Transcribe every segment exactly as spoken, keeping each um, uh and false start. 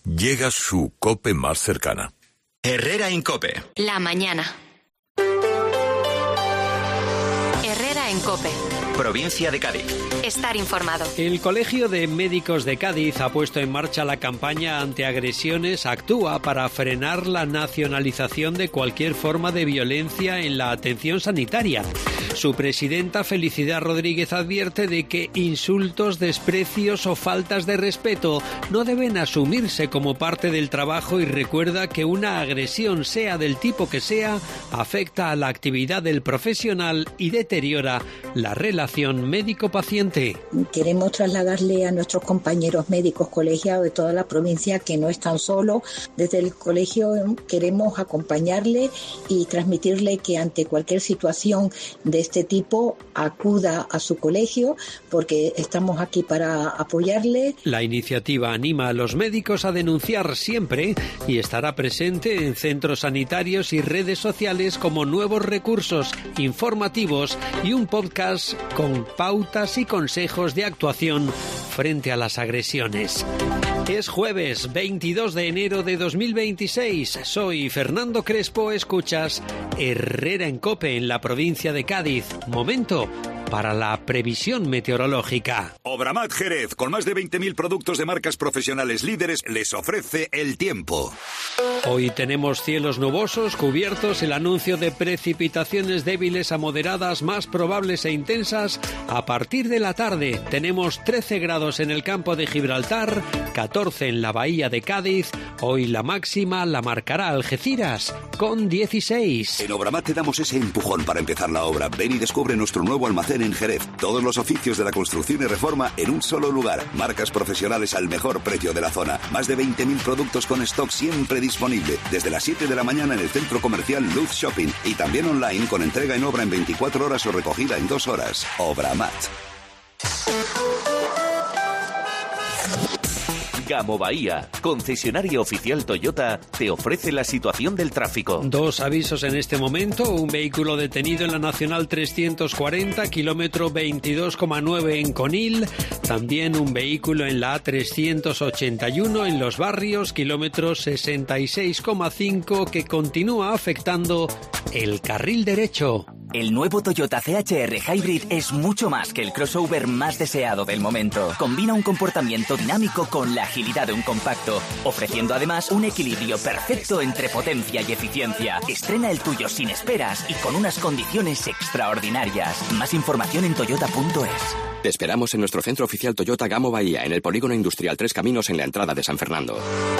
llega su COPE más cercana. Herrera en COPE. La mañana. Herrera en COPE. Provincia de Cádiz. Estar informado. El Colegio de Médicos de Cádiz ha puesto en marcha la campaña Antiagresiones Actúa para frenar la nacionalización de cualquier forma de violencia en la atención sanitaria. Su presidenta, Felicidad Rodríguez, advierte de que insultos, desprecios o faltas de respeto no deben asumirse como parte del trabajo y recuerda que una agresión, sea del tipo que sea, afecta a la actividad del profesional y deteriora la relación médico-paciente. Queremos trasladarle a nuestros compañeros médicos colegiados de toda la provincia que no están solos. Desde el colegio queremos acompañarle y transmitirle que ante cualquier situación de este tipo acuda a su colegio porque estamos aquí para apoyarle. La iniciativa anima a los médicos a denunciar siempre y estará presente en centros sanitarios y redes sociales como nuevos recursos informativos y un podcast con pautas y consejos de actuación frente a las agresiones. Es jueves veintidós de enero de dos mil veintiséis. Soy Fernando Crespo. Escuchas Herrera en COPE en la provincia de Cádiz. Momento para la previsión meteorológica. Obramat Jerez, con más de veinte mil productos de marcas profesionales líderes, les ofrece el tiempo. Hoy tenemos cielos nubosos, cubiertos, el anuncio de precipitaciones débiles a moderadas más probables e intensas a partir de la tarde. Tenemos trece grados en el campo de Gibraltar, catorce en la bahía de Cádiz. Hoy la máxima la marcará Algeciras con dieciséis. En Obramat te damos ese empujón para empezar la obra. Ven y descubre nuestro nuevo almacén en Jerez. Todos los oficios de la construcción y reforma en un solo lugar. Marcas profesionales al mejor precio de la zona. Más de veinte mil productos con stock siempre disponible. Desde las siete de la mañana en el centro comercial Luz Shopping. Y también online con entrega en obra en veinticuatro horas o recogida en dos horas. Obramat. Gamo Bahía, concesionario oficial Toyota, te ofrece la situación del tráfico. Dos avisos en este momento. Un vehículo detenido en la Nacional trescientos cuarenta, kilómetro veintidós coma nueve en Conil. También un vehículo en la A trescientos ochenta y uno en Los Barrios, kilómetro sesenta y seis coma cinco, que continúa afectando el carril derecho. El nuevo Toyota C H R Hybrid es mucho más que el crossover más deseado del momento. Combina un comportamiento dinámico con la agilidad de un compacto, ofreciendo además un equilibrio perfecto entre potencia y eficiencia. Estrena el tuyo sin esperas y con unas condiciones extraordinarias. Más información en toyota punto es. Te esperamos en nuestro centro oficial Toyota Gamo Bahía, en el Polígono Industrial Tres Caminos, en la entrada de San Fernando.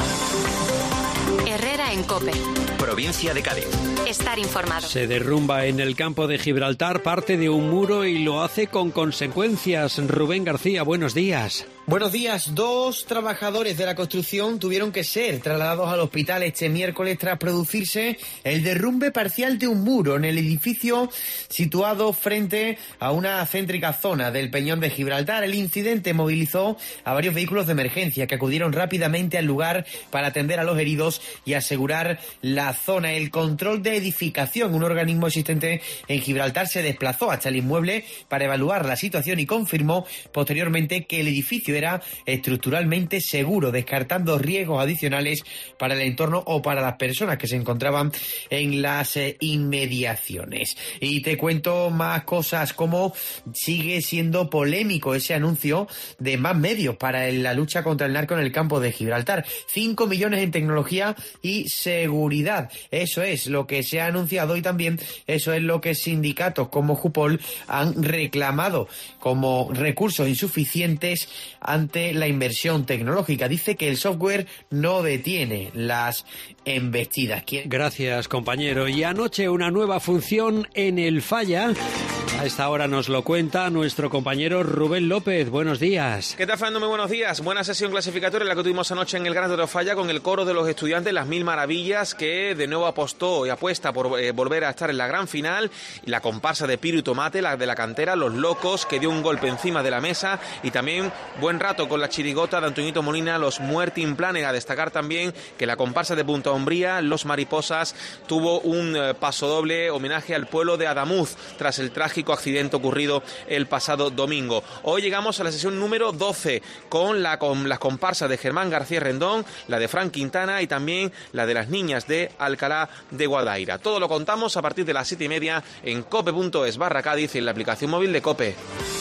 Herrera en COPE. Provincia de Cádiz. Estar informado. Se derrumba en el campo de Gibraltar parte de un muro y lo hace con consecuencias. Rubén García, buenos días. Buenos días. Dos trabajadores de la construcción tuvieron que ser trasladados al hospital este miércoles tras producirse el derrumbe parcial de un muro en el edificio situado frente a una céntrica zona del Peñón de Gibraltar. El incidente movilizó a varios vehículos de emergencia que acudieron rápidamente al lugar para atender a los heridos y asegurar la zona. El control de edificación, un organismo existente en Gibraltar, se desplazó hasta el inmueble para evaluar la situación y confirmó posteriormente que el edificio era estructuralmente seguro, descartando riesgos adicionales para el entorno o para las personas que se encontraban en las eh, inmediaciones. Y te cuento más cosas, como sigue siendo polémico ese anuncio de más medios para la lucha contra el narco en el campo de Gibraltar. Cinco millones en tecnología y seguridad. Eso es lo que se ha anunciado y también eso es lo que sindicatos como Jupol han reclamado como recursos insuficientes ante la inversión tecnológica. Dice que el software no detiene las embestidas. Gracias, compañero. Y anoche una nueva función en el Falla. A esta hora nos lo cuenta nuestro compañero Rubén López. Buenos días. ¿Qué tal, Fernando? Muy buenos días. Buena sesión clasificatoria la que tuvimos anoche en el Gran Teatro Falla con el coro de los estudiantes Las Mil Maravillas, que de nuevo apostó y apuesta por eh, volver a estar en la gran final. Y la comparsa de Piru y Tomate, la de la cantera, Los Locos, que dio un golpe encima de la mesa. Y también buen rato con la chirigota de Antoñito Molina, Los Muertin Planet. A destacar también que la comparsa de Punta Umbría, Los Mariposas, tuvo un eh, pasodoble homenaje al pueblo de Adamuz tras el traje trágico accidente ocurrido el pasado domingo. Hoy llegamos a la sesión número doce con, la, con las comparsas de Germán García Rendón, la de Fran Quintana y también la de las niñas de Alcalá de Guadaira. Todo lo contamos a partir de las siete y media en cope punto es barra Cádiz y en la aplicación móvil de COPE.